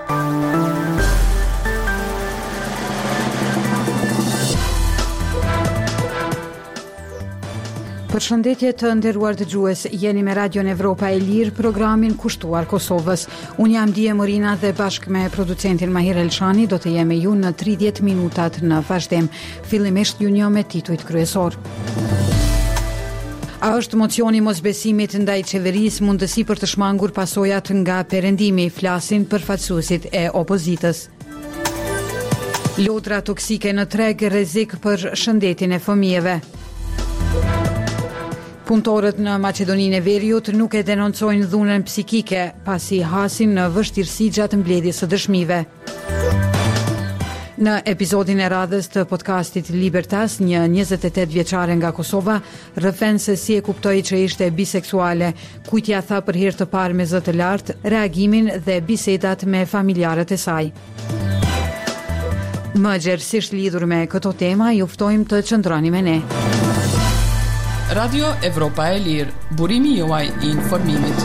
Përshëndetje të nderuar dëgjues, jeni me Radion Evropa e Lirë, programin kushtuar Kosovës. Unë jam Dije Morina dhe bashkë me producentin Mahir Elshani do të jemi ju në 30 minutat në vazhdim. Fillimisht ju njoh me titujt kryesor. A është mocioni mosbesimit ndaj qeverisë mundësi për të shmangur pasojat nga perëndimi, flasin përfaqësuesit e opozitës. Lodra toksike në treg, rrezik për shëndetin e fëmijëve. Punëtorët në Maqedoninë e Veriut nuk e denoncojnë dhunën psikike, pasi hasin në vështirësi gjatë mbledhjes së dëshmive. Në episodin e radhës të podcastit Libertas, një 28 vjeçare nga Kosova rrëfen se si e kuptoi që ishte biseksuale, kujt ia tha për herë të parë me zë të lartë, reagimin dhe bisedat me familjarët e saj. Më gjerësisht lidhur me këto tema, ju ftojmë të qëndroni me ne. Radio Evropa e Lirë, burimi juaj I informimit.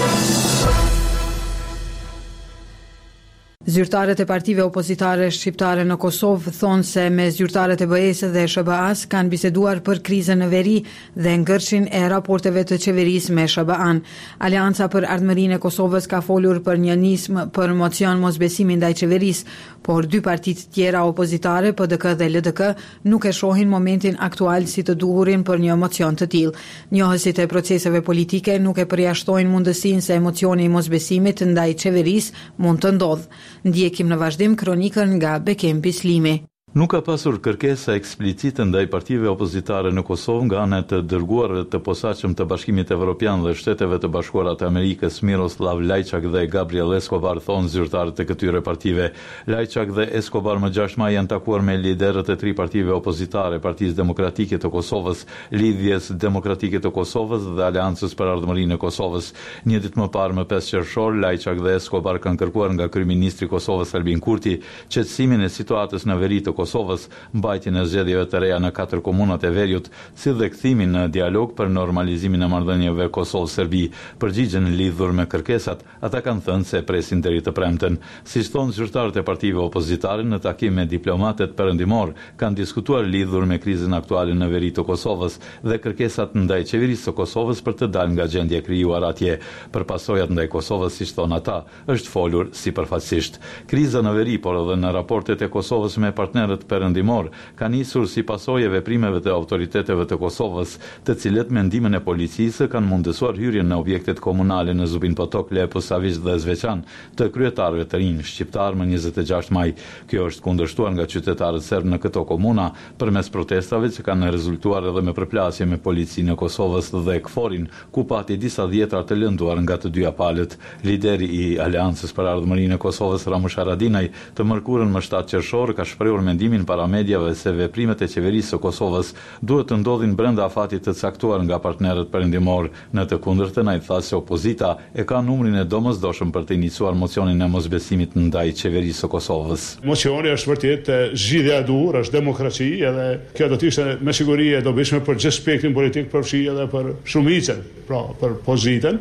Zyrtarët e partive opozitare shqiptare në Kosovë thonë se me zyrtarët e BE-s dhe SBA-s kanë biseduar për krizën në veri dhe ngërçin e raporteve të qeverisë me SBA-n. Aleanca për Ardhmërinë e Kosovës ka folur për një nismë për mocion mosbesimi ndaj qeverisë, por dy partitë tjera opozitare, PDK dhe LDK, nuk e shohin momentin aktual si të duhurin për një mocion të tillë. Njohësit e proceseve politike nuk e përjashtojnë mundësinë se emocioni I mosbesimit ndaj qeverisë mund të ndodhë. Ndjekim në vazhdim kronikën nga Bekem Bislimi. Nuk ka pasur kërkesa eksplicite ndaj partive opozitare në Kosovë nga ana të dërguarëve të posaçëm të Bashkimit Evropian dhe Shteteve të Bashkuara të Amerikës Miroslav Lajçak dhe Gabriel Escobar, thonë zyrtarët e këtyre partive. Lajçak dhe Escobar më 6 maj janë takuar me liderët e 3 partive opozitare, Partisë Demokratike të Kosovës, Lidhjes Demokratike të Kosovës dhe Aleancës për Ardhmërinë e Kosovës. Një ditë më parë, më 5 qershor, Lajçak dhe Escobar kanë kërkuar nga kryeministri I Kosovës Albin Kurti qetësimin e situatës në veri të Kosovës, mbajtjen e zgjedhjeve të reja në 4 komunat e Veriut, si dhe kthimin në dialog për normalizimin e marrëdhënieve Kosovë-Serbi. Përgjigjen lidhur me kërkesat, ata kanë thënë se presin deri të premten. Siç thonë zyrtarët e partive opozitare në takim me diplomatët perëndimor, kanë diskutuar lidhur me krizën aktuale në veri të Kosovës dhe kërkesat ndaj qeverisë së Kosovës për të dalë nga gjendja e krijuar atje. Për pasojat ndaj Kosovës, siç thonë ata, është folur sipërfaqësisht. Kriza në veri, por edhe në raportet e Kosovës me partnerët perëndimor ka nisur si pasojë e veprimeve të autoriteteve të Kosovës, të cilët me ndihmën e policisë kanë mundësuar hyrjen në objektet komunale në Zubin Potok, Lepus, Saviç dhe Zveçan të kryetarëve të rinj shqiptar më 26 maj. Kjo është kundërshtuar nga qytetarët serb në këto komuna përmes protestave që kanë rezultuar edhe me përplasje me policinë e Kosovës dhe KFOR-in, ku pati disa dhjetra të lënduar nga të dyja palët. Lideri I Aleancës për Ardhmërinë e Kosovës, Ramush Haradinaj, të mërkurën më 7 qershor ka shprehur mendimin para mediave se veprimet e qeverisë së Kosovës duhet të ndodhin brenda afatit të caktuar nga partnerët perëndimor. Në të kundërtën, ai tha se opozita e ka numrin e domosdoshëm për të iniciuar mocionin e mosbesimit ndaj qeverisë së Kosovës. Mocioni është vërtet zgjidhja e duhur, është demokraci, edhe kjo do të ishte me siguri e dobishme për gjithë spektrin politik, përfshi edhe për shumicën, pra për pozitën.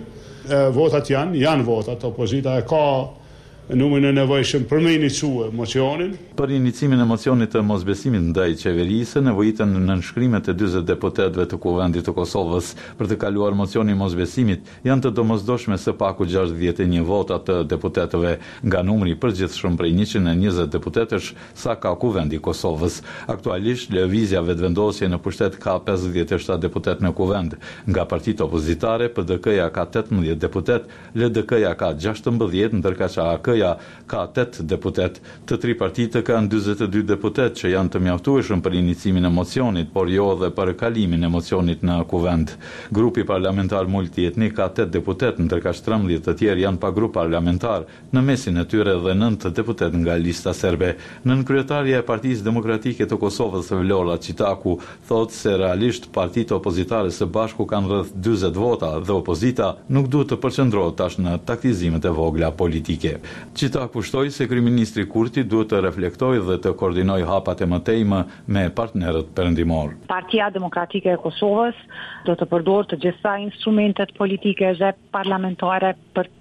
Votat janë votat, opozita e ka numrin e nevojshëm për me iniciuar mocionin. Për iniciimin e mocionit të mosbesimit ndaj qeverisë, nevojitën nënshkrimet e 40 deputetëve të Kuvendit të Kosovës. Për të kaluar mocionin e mosbesimit, janë të domosdoshme së paku 61 vota të deputetëve, nga numri I përgjithshëm prej 120 deputetësh sa ka Kuvendi I Kosovës. Aktualisht lëvizja vetëvendosje në pushtet ka 57 deputet në Kuvend. Nga partitë opozitare, PDK-ja ka 18 deputet, LDK-ja ka 16, ndërka që AK ka 8 deputet. Të 3 partitë kanë 42 deputet që janë të mjaftueshëm për iniciimin e mocionit, por jo edhe për kalimin e mocionit në Kuvend. Grupi parlamentar multietnik ka 8 deputet, ndërka 13 të tjerë janë pa grup parlamentar, në mesin e tyre dhe 9 deputet nga lista serbe. Nënkryetaria e Partisë Demokratike të Kosovës, Vlora Çitaku, thotë se realisht partitë opozitare së bashku kanë rreth 40 vota dhe opozita nuk duhet të përqendrohet tash në taktizimet e vogla politike. Çitaku shtoi se kryeministri Kurti duhet të reflektojë dhe të koordinojë hapat e mëtejme me partnerët perëndimor. Partia Demokratike e Kosovës do të përdorë të gjitha instrumentet politike dhe parlamentare për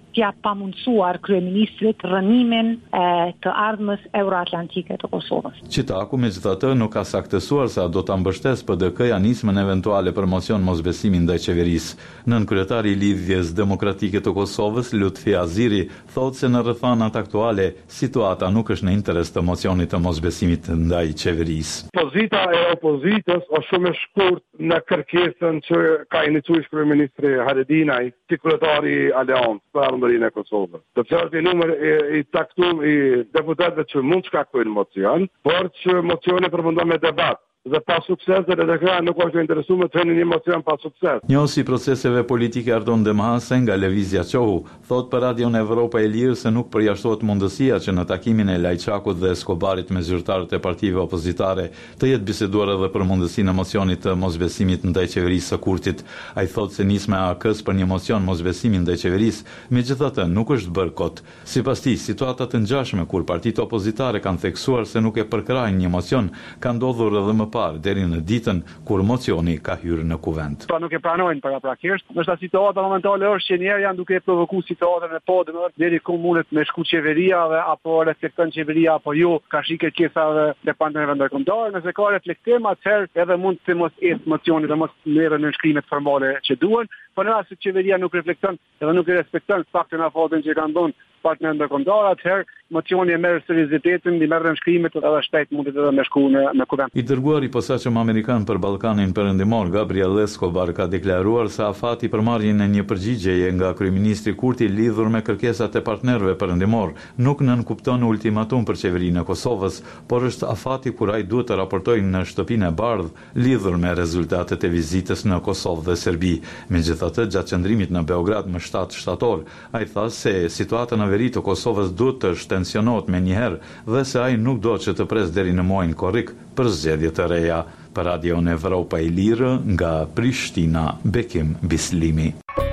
t'ia pamundsuar kryeministrit rënimin të ardhmës euroatlantike të Kosovës. Qitaku megjithatë nuk ka saktësuar sa do ta mbështesë PD-k-ja nismën eventuale për mocion mosbesimi ndaj qeverisë. Nënkryetari i Lidhjes Demokratike të Kosovës, Lutfi Aziri, thotë se në rrethanat aktuale situata nuk është në interes të mocionit të mosbesimit ndaj qeverisë. Pozita e opozitës është shumë e shkurt në kërkesën që ka iniciuar kryeministri Haradinaj, si kryetari i Aleancës për Ardhmërinë e Kosovës. Të është numër i caktuar i deputetëve që mund të shkaktojnë mocion, por që mocioni përfundon me debat. Dhe pa sukses dhe LDK nuk është interesuar të thënë një mocion pa sukses. Njohësi proceseve politike Ardon Demhase nga Lëvizja Qohu thot për Radion Evropa e Lirë se nuk përjashtohet mundësia që në takimin e Lajçakut dhe Eskobarit me zyrtarët e partive opozitare të jetë biseduar edhe për mundësinë e mocionit të mosbesimit ndaj qeverisë së Kurtit. Ai thot se nisma e AK-s për një mocion mosbesimi ndaj qeverisë megjithatë nuk është bërë kot. Sipas tij, situata të ngjashme kur partitë opozitare kanë theksuar se nuk e përkrajnë një mocion ka ndodhur edhe më parë deri në ditën kur mocioni ka hyrë në kuvent. Pa nuk e pranojnë paraprakisht, ndoshta situata momentale është që njerë janë duke provokuar situatën e podëm deri ku mundet me shku qeveria dhe apo reflekton qeveria apo jo ka shike kërkesave të pandemave ndërkombëtare, nëse ka reflektim atëherë edhe mund të mos ecë mocioni dhe mos merren në shkrimet formale që duhen, por në rast se qeveria nuk reflekton edhe nuk e respekton faktën apo fotën që kanë dhënë partnerët ndërkombëtar, atëherë mocioni e merr seriozitetin, i merr në shkrimet edhe shpejt mundet edhe me shku në kuvent. I dërguar i posaçëm amerikan për Ballkanin Perëndimor, Gabriel Escobar, ka deklaruar se afati për marrjen e një përgjigjeje nga kryeministri Kurti lidhur me kërkesat e partnerëve perëndimor nuk nënkupton ultimatum për qeverinë e Kosovës, por është afati kur ai duhet të raportojë në shtëpinë e bardhë lidhur me rezultatet e vizitës në Kosovë dhe Serbi. Megjithatë, gjatë qëndrimit në Beograd më 7 shtator, ai tha se situata në veri të Kosovës duhet të shtensionohet me njëherë dhe se ai nuk do që të pres deri në muajin korrik për zgjedhje të reja. Për Radion Evropa e Lirë nga Prishtina, Bekim Bislimi.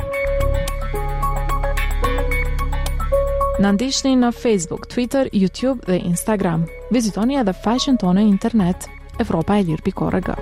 Na ndiqni në Facebook, Twitter, YouTube dhe Instagram. Vizitoni edhe faqen tonë internet evropaelir.org.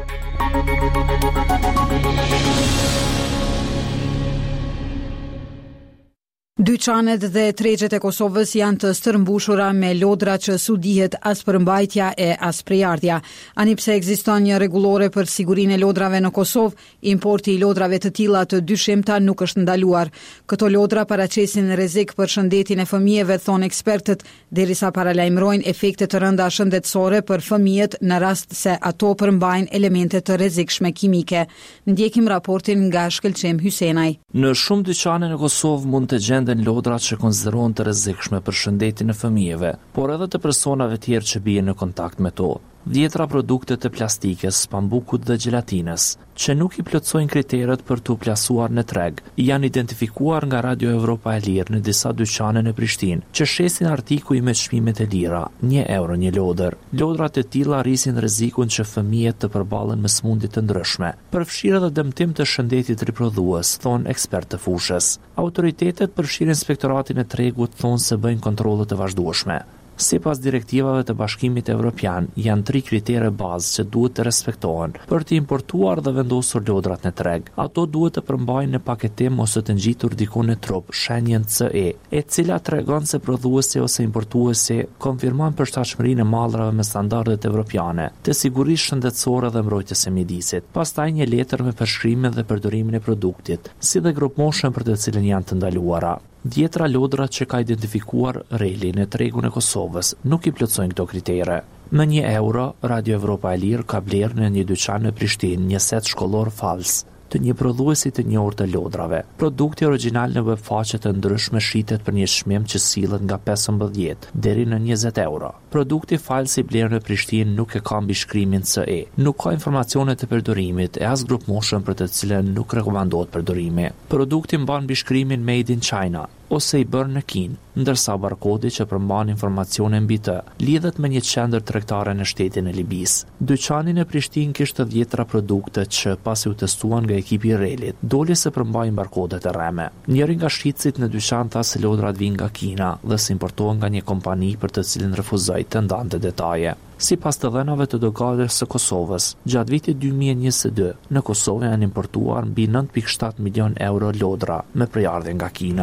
Dyqanet dhe tregjet e Kosovës janë të stërmbushura me lodra që su dihet as përmbajtja e as prejardhja. Ani pse ekziston një rregullore për sigurinë e lodrave në Kosovë, importi i lodrave të tilla të dyshimta nuk është ndaluar. Këto lodra paraqesin rrezik për shëndetin e fëmijëve, thon ekspertët, derisa paralajmërojnë efekte të rënda shëndetësore për fëmijët në rast se ato përmbajnë elemente të rrezikshme kimike. Ndjekim raportin nga Shkëlqem Hysenaj. Në shumë dyqane në Kosovë mund të gjenden lodra që konsiderohen të rrezikshme për shëndetin e fëmijëve, por edhe të personave tjerë që bien në kontakt me to. Dhjetra produkte të plastikës, pambukut dhe gelatinës, që nuk i plotësojnë kriteret për t'u plasuar në treg, janë identifikuar nga Radio Evropa e Lirë në disa dyqane në Prishtinë, që shesin artikuj me çmimet e lira, €1 një lodër. Lodrat e tilla rrisin rrezikun që fëmijët të përballen me sëmundje të ndryshme, përfshirë edhe dëmtim të shëndetit riprodhues, thon ekspert të fushës. Autoritetet përfshirë Inspektoratin e Tregut thonë se bëjnë kontrolle të vazhdueshme. Sipas direktivave të Bashkimit Evropian, janë 3 kritere bazë që duhet të respektohen për të importuar dhe vendosur lodrat në treg. Ato duhet të përmbajnë në paketim ose të ngjitur diku në trup shenjën CE, e cila tregon se prodhuesi ose importuesi konfirmon përshtatshmërinë e mallrave me standardet evropiane, të sigurisë shëndetësore dhe mbrojtjes së mjedisit. Pastaj një letër me përshkrimin dhe përdorimin e produktit, si dhe grupmoshën për të cilën janë të ndaluara. Dhjetra lodra që ka identifikuar Reli në tregun e Kosovës nuk i plotësojnë këto kritere. Me €1, Radio Evropa e Lirë ka blerë në një dyqan në Prishtinë një set shkollor fals të një prodhuesi të njohur të lodrave. Produkti origjinal në webfaqe të ndryshme shitet për një çmim që sillet nga 15 deri në €20. Produkti fals i blerë në Prishtinë nuk e ka mbi shkrimin CE, nuk ka informacione të përdorimit e as grupmoshën për të cilën nuk rekomandohet përdorimi. Produkti mban mbi shkrimin Made in China ose i bërë në Kinë, ndërsa barkodi që përmban informacione mbi të lidhet me një qendër tregtare në shtetin e Libisë. Dyqani në Prishtinë kishte 10 produkte që pasi u testuan nga ekipi i Relit, doli se përmbajnë barkodet e rreme. Njëri nga shitësit në dyqan tha se lodrat vijnë nga Kina dhe se importohen nga një kompani për të cilën refuzoi të ndante detaje. Sipas të dhënave të doganës së Kosovës, gjatë vitit 2022, në Kosovë janë importuar mbi 9.7 milion euro lodra me prejardhje nga Kina.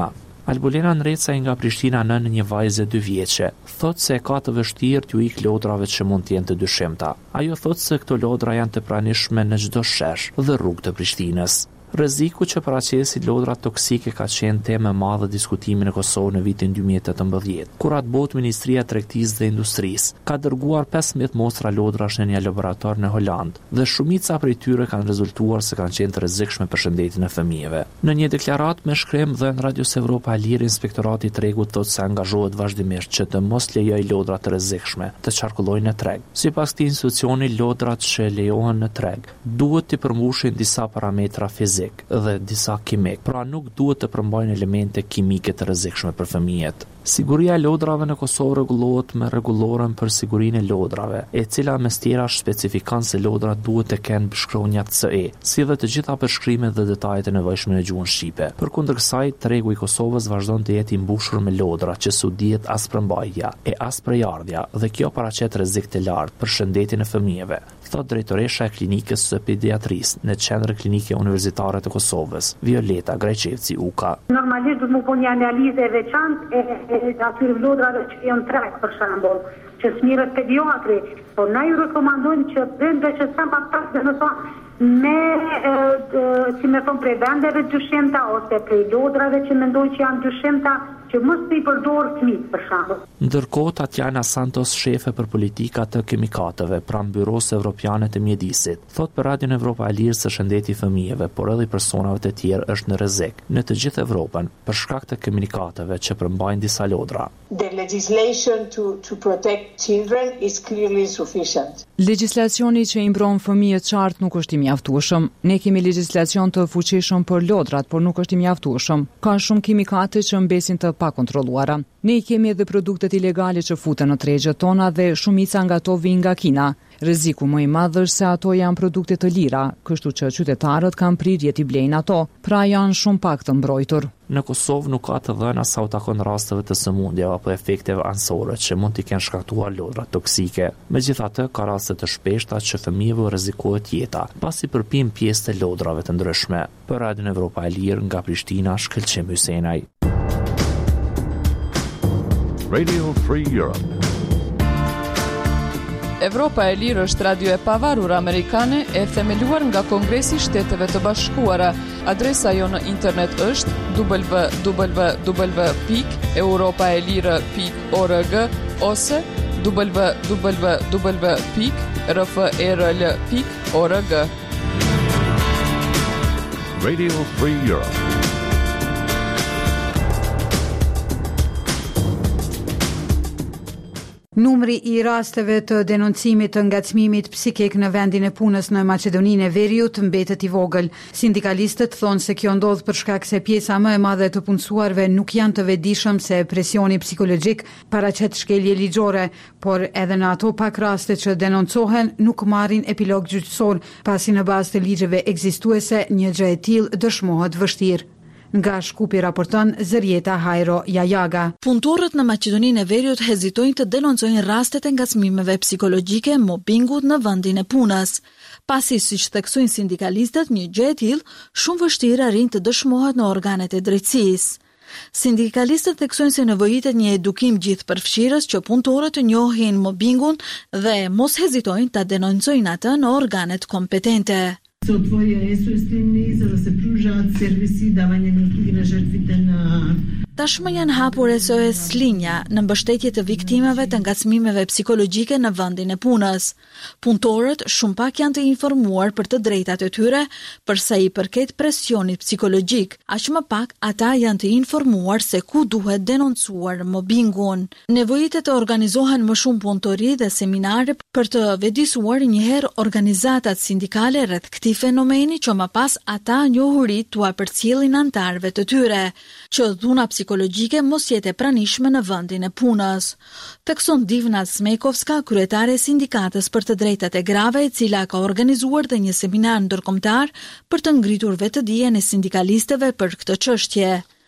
Albulena Nreca nga Prishtina nën një vajzë 2 vjeçe. Thotë se ka të vështirë t'ju ik lodrave që mund të jenë të dyshimta. Ajo thotë se këto lodra janë të pranishme në çdo shesh dhe rrugë të Prishtinës. Rreziku që paraqesi lodra toksike ka qenë temë e madhe diskutimi në Kosovë në vitin 2018, kur atë botë Ministria e Tregtisë dhe Industrisë ka dërguar 15 mostra lodrash në një laborator në Holand dhe shumica prej tyre kanë rezultuar se kanë qenë të rrezikshme për shëndetin e fëmijëve. Në një deklaratë me shkrim dhënë Radios Evropa e Lirë, Inspektorati i Tregut thotë se angazhohet vazhdimisht që të mos lejojë lodra të rrezikshme të qarkullojnë në treg. Sipas këtij institucioni, lodrat që lejohen në treg duhet të përmbushin disa parametra fizikë dhe disa kimik, pra nuk duhet të përmbajnë elemente kimike të rrezikshme për fëmijët. Siguria e lodrave në Kosovë rregullohet me rregulloren për sigurinë e lodrave, e cila mes tjerash specifikon se lodrat duhet të kenë shkronjat CE, si dhe të gjitha përshkrimet dhe detajet e nevojshme në gjuhën shqipe. Përkundër kësaj, tregu i Kosovës vazhdon të jetë i mbushur me lodra që s'u dihet as përmbajtja e as përjardhja, dhe kjo paraqet rrezik të lartë për shëndetin e fëmijëve, thot drejtoresha e klinikës së pediatrisë në Qendrën Klinike Universitare të Kosovës, Violeta Grajçevci Uka. Normalisht do të më bëni analizë e veçantë e atyre lodrave që janë treg për shembull, që smirët pediatri, po na ju rekomandojmë që brenda që sa më pak dhe më thonë si me thonë prej vendeve dyshimta ose prej lodrave që mendoj që janë dyshimta, që mos t'i përdor fëmijët për shembull. Ndërkohë, Tatjana Santos, shefe për politika të kemikateve pranë Byros Evropiane të Mjedisit, thot për Radion Evropa e Lirë se shëndeti i fëmijëve, por edhe i personave të tjerë është në rrezik në të gjithë Evropën për shkak të kemikateve që përmbajnë disa lodra. The legislation to protect children is clearly insufficient. Legjislacioni që i mbron fëmijët qartë nuk është i mjaftueshëm. Ne kemi legjislacion të fuqishëm për lodrat, por nuk është i mjaftueshëm. Ka shumë kimikate që mbesin të pakontrolluara. Ne kemi edhe produktet ilegale që futen në tregjet tona dhe shumica nga ato vijnë nga Kina. Rreziku më i madh është se ato janë produkte të lira, kështu që qytetarët kanë prirje t'i blejnë ato, pra janë shumë pak të mbrojtur. Në Kosovë nuk ka të dhëna sa u takon rasteve të sëmundjeve apo efekteve anësore që mund t'i kenë shkaktuar lodra toksike. Megjithatë, ka raste të shpeshta që fëmijëve rrezikohet jeta, pasi përpinë pjesë të lodrave të ndryshme. Për Radion Evropa e Lirë nga Prishtina, Shkëlqim Hysenaj. Radio Free Europe. Evropa e Lirë është radio e pavarur amerikane e themeluar nga Kongresi i Shteteve të Bashkuara. Adresa jo në internet është www.europaelire.org ose www.rferl.org. Radio Free Europe. Numri i rasteve të denoncimit të ngacmimit psikik në vendin e punës në Maqedoninë e Veriut mbetet i vogël. Sindikalistët thonë se kjo ndodh për shkak se pjesa më e madhe të punësuarve nuk janë të vetëdijshëm se presioni psikologjik paraqet shkelje ligjore, por edhe në ato pak raste që denoncohen nuk marrin epilog gjyqësor, pasi në bazë të ligjeve ekzistuese një gjë e tillë dëshmohet vështirë. Nga Shkupi raporton Zërieta Hajro Jajaga. Punëtorët në Maqedoninë e Veriut hezitojnë të denoncojnë rastet e ngacmimeve psikologjike, mobbingut në vendin e punës. Pasi, siç theksojnë sindikalistët, një gjë e tillë shumë vështirë arrin të dëshmohet në organet e drejtësisë. Sindikalistët theksojnë se nevojitet një edukim gjithëpërfshirës që punëtorët të njohin mobbingun dhe mos hezitojnë ta denoncojnë atë në organet kompetente. Sot voja SOS Timniza ose pružat servisi davanja usluge na žrtvite na Tashmë janë hapur SOS linja në mbështetje të viktimeve të ngacmimeve psikologjike në vendin e punës. Punëtorët shumë pak janë të informuar për të drejtat e tyre për sa i përket presionit psikologjik, aq më pak ata janë të informuar se ku duhet denoncuar mobbingun. Nevojitet të organizohen më shumë punëtori dhe seminare për të vetëdijsuar njëherë organizatat sindikale rreth këtij fenomeni që më pas ata njohuri t'ua përcjellin anëtarëve të tyre, që dhuna psikologjike mos jetë e pranishme në vendin e punës. Thekson Divna Smekovska, kryetare e sindikatës për të drejtat e grave, e cila ka organizuar dhe një seminar ndërkombëtar për të ngritur vetëdijen e sindikalistëve për këtë çështje.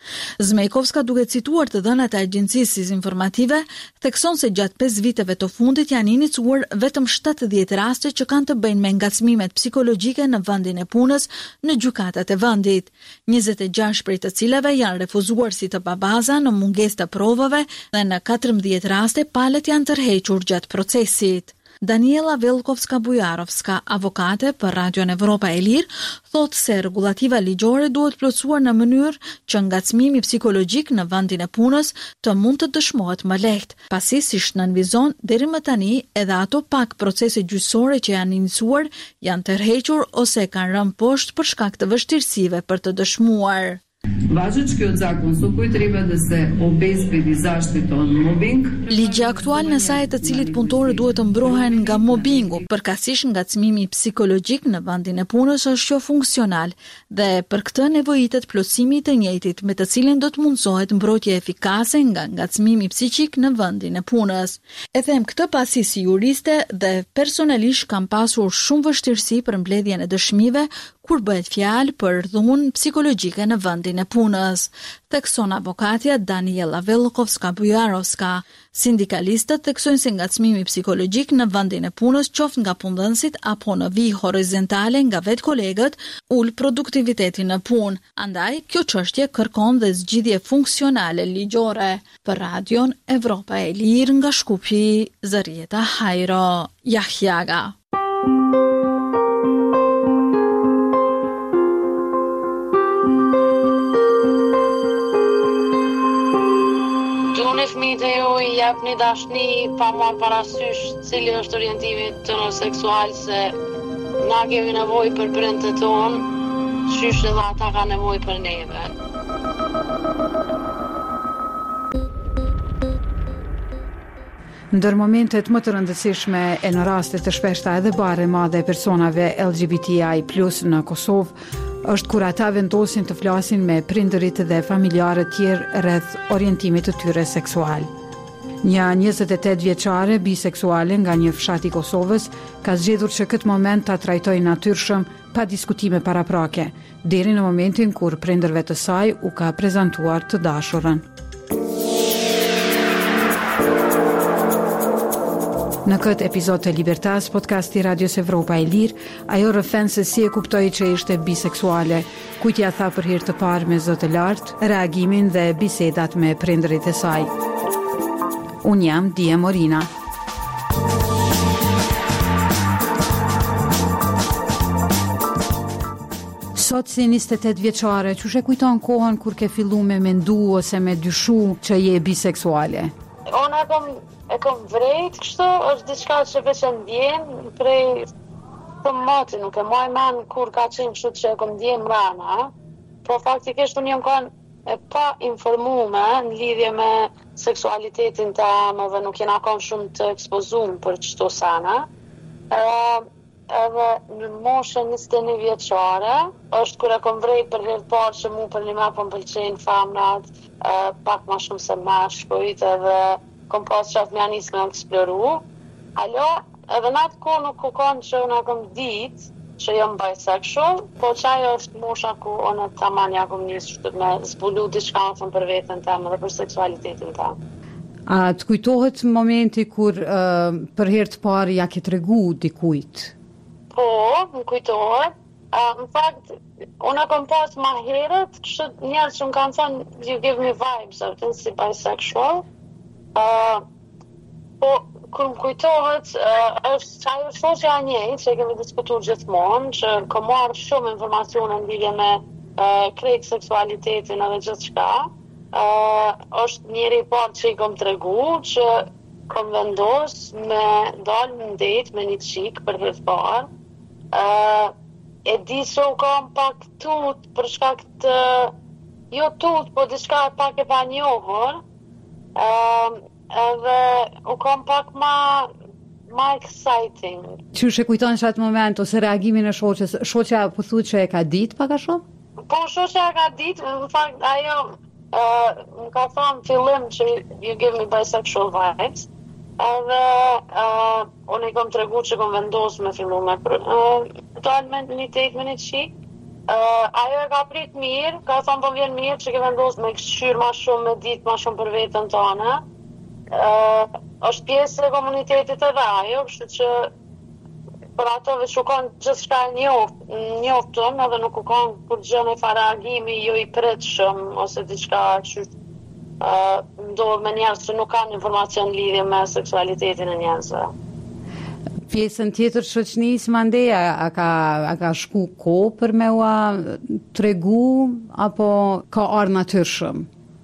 Zmejkovska, duke cituar të dhënat e agjencisë informative, thekson se gjatë 5 viteve të fundit janë iniciuar vetëm 70 raste që kanë të bëjnë me ngacmimet psikologjike në vendin e punës në gjykatat e vendit. 26 prej të cilave janë refuzuar si të pabaza në mungesë të provave dhe në 14 raste palët janë tërhequr gjatë procesit. Daniela Velkovska-Bujarovska, avokate për Radion Evropa e Lirë, thotë se rregullativa ligjore duhet plotësuar në mënyrë që ngacmimi psikologjik në vendin e punës të mund të dëshmohet më lehtë, pasi siç nënvizon deri më tani edhe ato pak procese gjyqësore që janë iniciuar janë tërhequr ose kanë rënë poshtë për shkak të vështirësive për të dëshmuar. Važeći od zakon su koji treba da se obezbedi zaštita od mobbing. Ligji aktual në saj të cilit punëtorët duhet të mbrohen nga mobbingu, përkatësisht ngacmimi psikologjik në vendin e punës është jo funksional dhe për këtë nevojitet plotësimi i të njëjtit me të cilin do të mundsohet mbrojtje efikase nga ngacmimi psiqik në vendin e punës. E them këtë pasi si juriste dhe personalisht kam pasur shumë vështirësi për mbledhjen e dëshmive kur bëhet fjalë për dhunë psikologjike në vendin e punës, thekson avokatja Daniela Velkovska-Bujarovska. Sindikalistët theksojnë se ngacmimi psikologjik në vendin e punës, qoftë nga punëdhënësit apo në vijë horizontale nga vetë kolegët, ul produktivitetin në punë. Andaj, kjo çështje kërkon dhe zgjidhje funksionale ligjore. Për Radion Evropa e Lirë nga Shkupi, Zarieta Hajro, Jahjaga. Fëmijët e ju i japni dashni pa marrë parasysh cili është orientimi tonë seksual, se na kemi nevojë për prindërit tonë, qysh edhe ata kanë nevojë për neve. Ndër momentet më të rëndësishme e në raste të shpeshta edhe bare madhe e personave LGBTI+ në Kosovë është kur ata vendosin të flasin me prindërit dhe familjarët tjerë rreth orientimit të tyre seksual. Një 28 vjeçare biseksuale nga një fshat i Kosovës ka zgjedhur që këtë moment ta trajtojë natyrshëm pa diskutime paraprake, deri në momentin kur prindërve të saj u ka prezantuar të dashurën. Në këtë epizod të Libertas, podcasti Radios Evropa e Lirë, ajo rrëfen se si e kuptoi që ishte biseksuale, kujt ia tha për herë të parë me zë të lartë, reagimin dhe bisedat me prindërit e saj. Unë jam Dia Morina. Sot si 28 vjeçare, çu e kujton kohën kur ke filluar me mendu ose me dyshu që je biseksuale? Unë e kom vrejt, kështu është diçka që veç e ndjen prej të moti, nuk e moj men kur ka qenë kështu që e kom ndjen mrena, po faktikisht unë jam kanë e pa informume në lidhje me seksualitetin të dhe nuk jena kanë shumë të ekspozum për qëto sana. Edhe në moshën 21 vjeçare është kur e kom vrejt për herë parë që mu për një me po më pëlqejnë famnat, pak ma shumë se mashkujt, edhe kom pas qatë me anis me eksploru. Alo, edhe në atë kohë nuk kukon që unë kom ditë që jam bisexual, po qaj është mosha ku unë tamanja kom njësë me zbulu diçka për veten temë dhe për seksualitetin temë. A të kujtohet momenti kur për herë të parë ja ke tregu dikujt? Po, më kujtohet. Në fakt, unë kom pas ma herët, kështë njerë që më kanë thënë, you give me vibes, si bisexual. Po, kur më kujtohet, është ajo shoqja e njëjtë që kemi diskutuar gjithmonë, që kam marrë shumë informacione në lidhje me krejt seksualitetin edhe gjithçka. Është njëri i parë që i kom tregu, që kom vendos me dalë në det me një qik për herë të parë. E di që u kam pak tut për shkak të jo tut, po diçka pak e pa njohur. Edhe u kam pak ma exciting. Qysh e kujton që atë moment ose reagimin e shoqës? Shoqja po thuhet që e ka ditë pak a shumë? Po shoqja e ka ditë, në fakt ajo më ka thënë fillim që you give me bisexual vibes. Edhe unë i kom tregu që kom vendosur me fillu me totalmente një tek me një qik. Ajo e ka prit mirë, ka thonë po vjen mirë që ke vendosur me këshyr ma shumë, me ditë ma shumë për vetën tonë. Është pjesë e komunitetit edhe ajo, kështu që për ato veç u kanë gjithçka njoftën, edhe nuk u kanë kur gjë me reagimi jo i pritshëm ose diçka që ndodh me njerëz që nuk kanë informacion lidhje me seksualitetin e njerëzve. Pjesën tjetër shoqënisë mandeja, a ka shku kohë për me ua tregu, apo ka ardhur natyrshëm?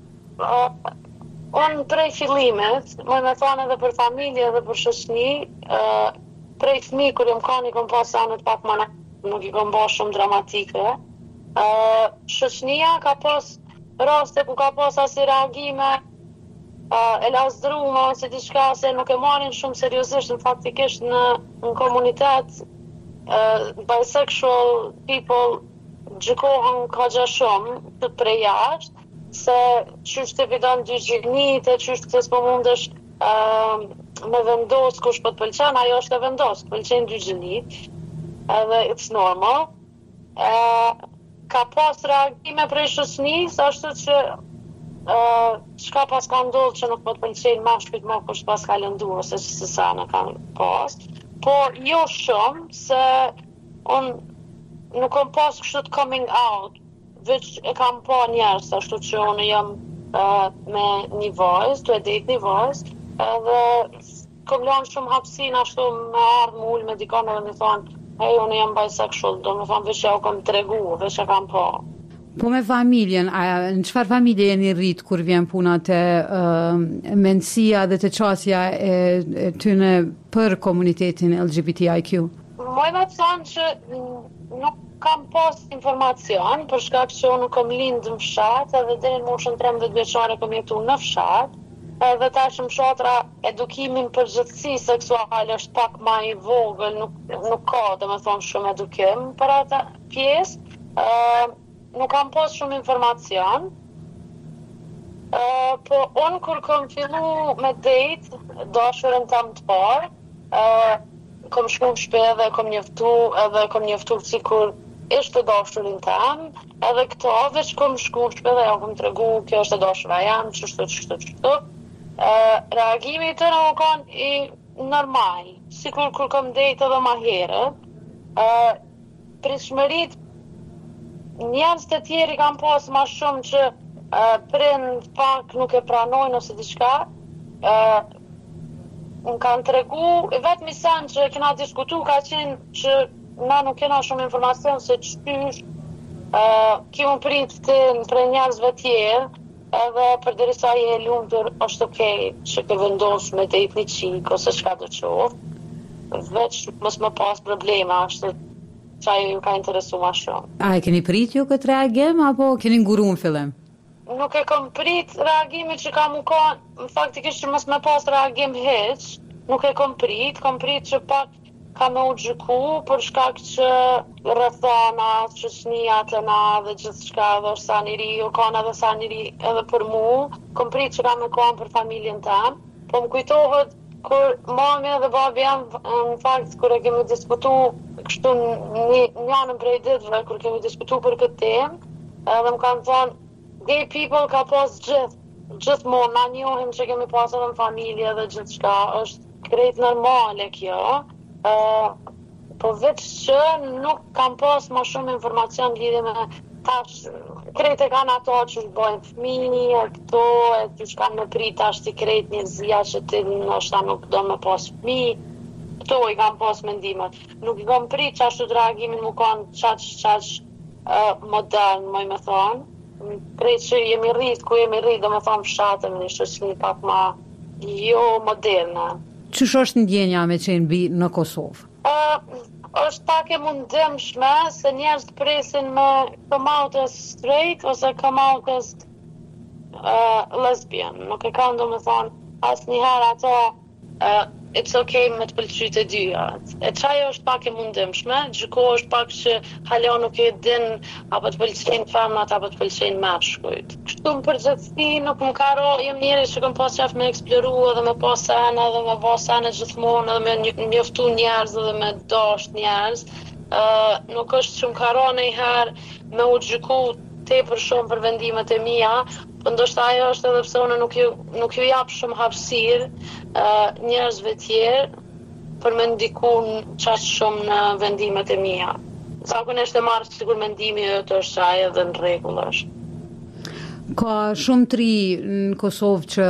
Unë prej fillimit, me thonë edhe për familje edhe për shoqëni, prej fëmijë kur jam kanë i kom pas anët pak më nuk i kom bërë shumë dramatike. Shoqënia ka pas raste ku ka pas asi reagime e lasdrume ose diçka se nuk e marrin shumë seriozisht, në faktikisht në komunitet bisexual people gjykohen ka gja shumë të prej jashtë, se qysh të vidon dy gjinit, qysh të s'po mundesh me vendos kush po të pëlqen, ajo është e vendos, të pëlqen dy gjinit, edhe it's normal. Ka pas reagime prej shoqënisë, ashtu që çka pas ka ndodhur që nuk po të pëlqejnë mashkujt më kush pas ka lëndu ose që sa në kanë pas, por jo shumë, se unë nuk kam pas kështu të coming out, veç e kam pa njerëz, ashtu që unë jam me një vajzë, të e dejt një vajzë, edhe kom lanë shumë hapsin ashtu me ardhë më ullë me dikon edhe me thonë, hej, unë jam bisexual, do me thonë veç e u kam tregu, veç e kam pa. Po me familjen, në çfarë familje jeni rrit kur vjen puna të mendësia dhe të qasja e tyne për komunitetin LGBTIQ? Moj me thonë që nuk kam pas informacion, për shkak që unë kom lindë në fshat, edhe deri në moshën 13 vjeçare kom jetu në fshat, edhe tash në fshatra edukimin për gjithësi seksuale është pak ma i vogël, nuk ka dhe me thonë shumë edukim për ata pjesë. Nuk kam pas shumë informacion, po unë kur kom fillu me date, dashurën tam të parë, kom shku në shpe edhe kom njoftu sikur ishte dashurin tam, edhe këto veç kom shku në shpe dhe ja kom tregu, kjo është dashura jam, qështu. Reagimi të në më kanë i normal, sikur kur kom date edhe ma herët, pritshmërit njerëz të tjerë kam pas ma shumë që prind pak nuk e pranojnë ose diçka, më kanë tregu, vetëm i sen që kena diskutu ka qenë që na nuk kena shumë informacion se qysh ki më prit të për njerëzve tjerë, edhe për derisa je e lumtur është okej që ke vendos me dejt një qik ose çka do qoftë, veç mos më pas problema, ashtu çaj ju ka interesu ma shumë. A e keni prit ju këtë reagim, apo keni nguru në fillim? Nuk e kom prit reagimit që kam u kanë, faktikisht që mos me pas reagim heq, nuk e kom prit që pak ka me u gjyku, për shkak që rrethana, shoqënia të na dhe gjithçka dhe është sa njëri, o kanë edhe sa njëri edhe për mu, kom prit që ka me kanë për familjen tam, po më kujtohet kur mami dhe babi jam, në fakt, kur e kemi diskutu kështu një anën prej ditëve, kur kemi diskutu për këtë temë, edhe më kanë thonë, gay people ka pas gjithmonë, na njohim që kemi pas edhe në familje dhe gjithçka, është krejt normale kjo, po veç që nuk kam pas ma shumë informacion lidhje me tash, krejt e kanë ato që bëjnë fëmijë, këto, që kanë me prit tash ti krejt njerëzia që ti nështë nuk do me pas fëmijë, këto i kam pas mendimet. Nuk i kam prit që ashtu të reagimin mu kanë qaq modern, moj me thonë. Krejt që jemi rrit, ku jemi rrit, do me thonë fshatëm një shoqëni pak ma jo moderne. Qësh është ndjenja me qenë bi në Kosovë? është pak e mundëmshme se njerëz presin me come out as straight ose come out as lesbian. Nuk e kanë domethënë asnjëherë ato it's okay me të pëlqyt e dyja. E çajo është pak e mundëmshme, gjykohesh pak që hala nuk e din apo të pëlqejnë femrat apo të pëlqejnë mashkujt. Kështu në përgjithësi nuk më ka ro, jam njerëz që kam pas qef me eksploru edhe me pas sene edhe me pas sene gjithmonë edhe me njoftu njerëz edhe me dash njerëz. nuk është shumë ka rënë njëherë me u gjyku tepër shumë për vendimet e mia, po ndoshta ajo është edhe pse unë nuk ju jap shumë hapësirë njerëzve tjerë për me ndiku çaq shumë në vendimet e mia. Zakonisht e marr sikur mendimi yt është ai edhe në rregull është. Ka shumë tri në Kosovë që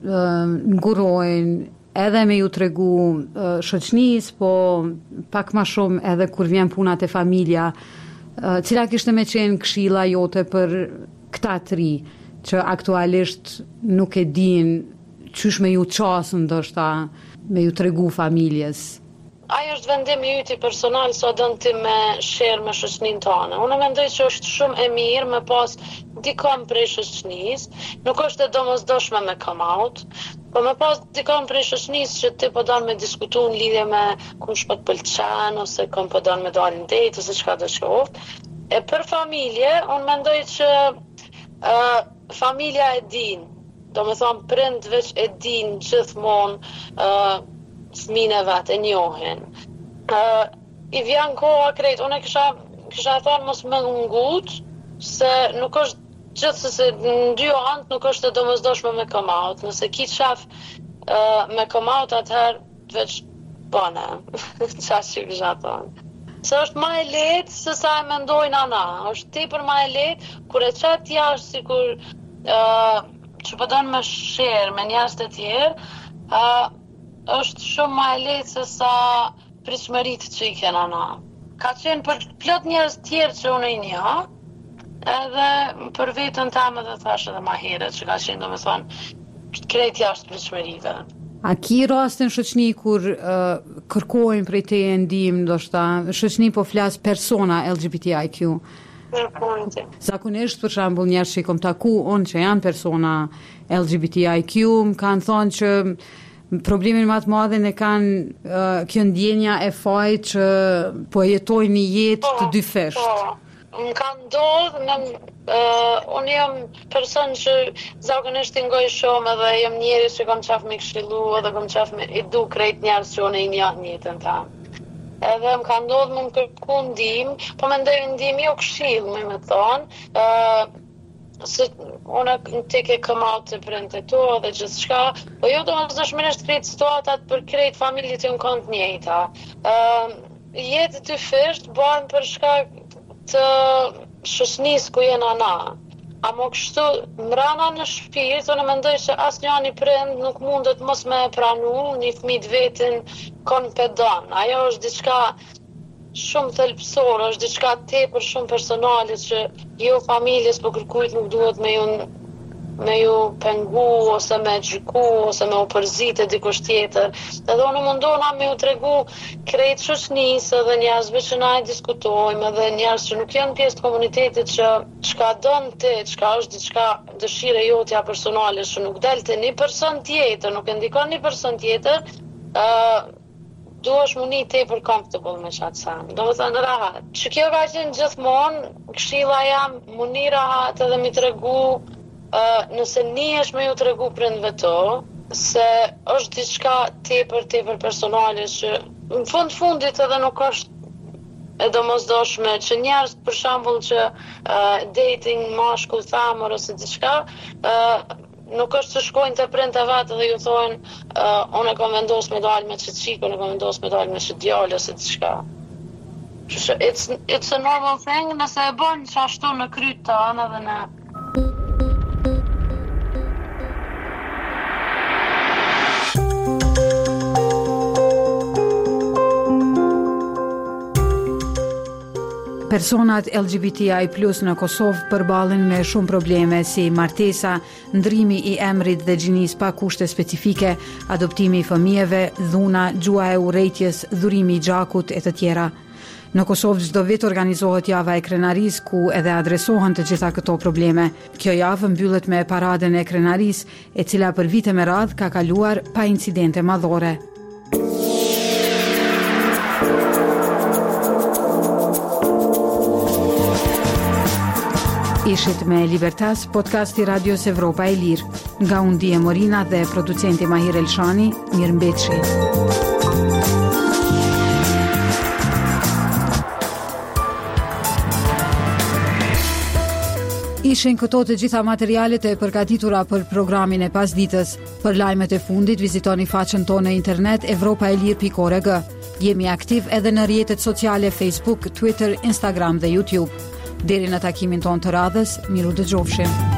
ngurojnë edhe me ju tregu shoqënisë, po pak ma shumë edhe kur vjen punat e familja. Cila kishte me qenë këshilla jote për këta tri që aktualisht nuk e din qysh me ju qasën ndoshta me ju tregu familjes? Ajo është vendimi yti personal sa dën ti me share me shoqëninë tonë. Unë mendoj që është shumë e mirë me pas dikon prej shoqënisë, nuk është e domosdoshme me come out, po me pas dikon prej shoqënisë që ti po don me diskutu në lidhje me kush po të pëlqen ose kom po don me dalë në date ose çka do qoftë. E për familje, unë mendoj që familja e din, do me thonë prind veç e din gjithmonë fëmijën e vet e njohin. I vjen koha krejt, unë kisha thonë mos më ngut, se nuk është gjithsesi në dy anë nuk është e domosdoshme me come out. Nëse ki qef me come out, atëherë veç bëne. Çfarë që kisha thonë. Se është ma e lehtë se sa e mendojnë ana. Është tepër ma e lehtë kur e çet jashtë sikur që po don me share me njerëz të tjerë, është shumë ma e lehtë se sa pritshmëritë që i kanë ana. Ka qenë për plot njerëz tjerë që unë i njoh, edhe për veten time edhe thash edhe ma herët që ka qenë domethënë krejt jashtë pritshmërive. A ki rastin shoqëni kur kërkojnë prej teje ndihmë, ndoshta shoqëni po flas persona LGBTIQ? Zakonisht për shembull njerëz që i kom taku unë që janë persona LGBTIQ më kanë thonë që problemin më të madhin e kanë kjo ndjenja e fajt që po jetojnë një jetë të dyfisht. Më ka ndodhur, unë jam person që zakonisht i ngoj shumë edhe jam njeri që kam qef me këshillu edhe kam qef me i du krejt njerës që unë i njoh në jetën tamë. Edhe më ka ndodhur më kërku ndihmë, po mendoj ndihmë jo këshill, me thonë, se unë ti ke come out të prindë to dhe gjithçka, po jo domosdoshmërisht krejt situatat për krejt familjet që kanë të njëjta. Jetë të fisht bëhen për shkak të shoqënisë ku jenë ana. Amo kështu mrana në shpirt, unë mendoj që asnjëri prind nuk mundet mos me pranu një fëmijë të vetin kon pedon. Ajo është diçka shumë thelbësore, është diçka tepër shumë personale që jo familjes po kërkujt nuk duhet me ju pengu ose me gjyku ose me u përzite dikush tjetër. Edhe unë mundona me ju tregu krejt shoqënisë edhe njerëzve që na e diskutojmë edhe njerëz që nuk janë pjesë të komunitetit që çka don ti, çka është diçka dëshire jotja personale që nuk del te një person tjetër, nuk e ndikon një person tjetër, duhesh muni tepër comfortable me qatë sen. Do më thënë rahat. Që kjo ka qenë gjithmonë, këshilla jam muni rahat edhe mi tregu nëse nihesh me ju tregu prindve to, se është diçka tepër personale që në fundit edhe nuk është e domosdoshme që njerëz për shembull që dating mashkull thamër ose diçka, nuk është të shkojnë të prindë të vetë dhe ju thonë unë e kam vendosur me dalë me çiçik, unë e kam vendosur me dalë me djalë ose diçka. It's a normal thing, nëse e bën ashtu në kryt të anë edhe në Personat LGBTI+ në Kosovë përballen me shumë probleme si martesa, ndrimi i emrit dhe gjinis pa kushte specifike, adoptimi i fëmijëve, dhuna, gjua e urrejtjes, dhurimi i gjakut e të tjera. Në Kosovë çdo vit organizohet java e krenarisë ku edhe adresohen të gjitha këto probleme. Kjo javë mbyllet me paradën e krenarisë, e cila për vite me radhë ka kaluar pa incidente madhore. Ishit me Libertas, podcasti Radios Evropa e Lirë. Nga unë Morina dhe producenti Mahir Elshani, mirëmbëjtje. Ishin këto të gjitha materialet e përgatitura për programin e pasditës. Për lajmet e fundit vizitoni faqen tonë në internet evropaelir.org. Jemi aktiv edhe në rrjetet sociale Facebook, Twitter, Instagram dhe YouTube. Deri në takimin tonë të radhës, miru dëgjofshim.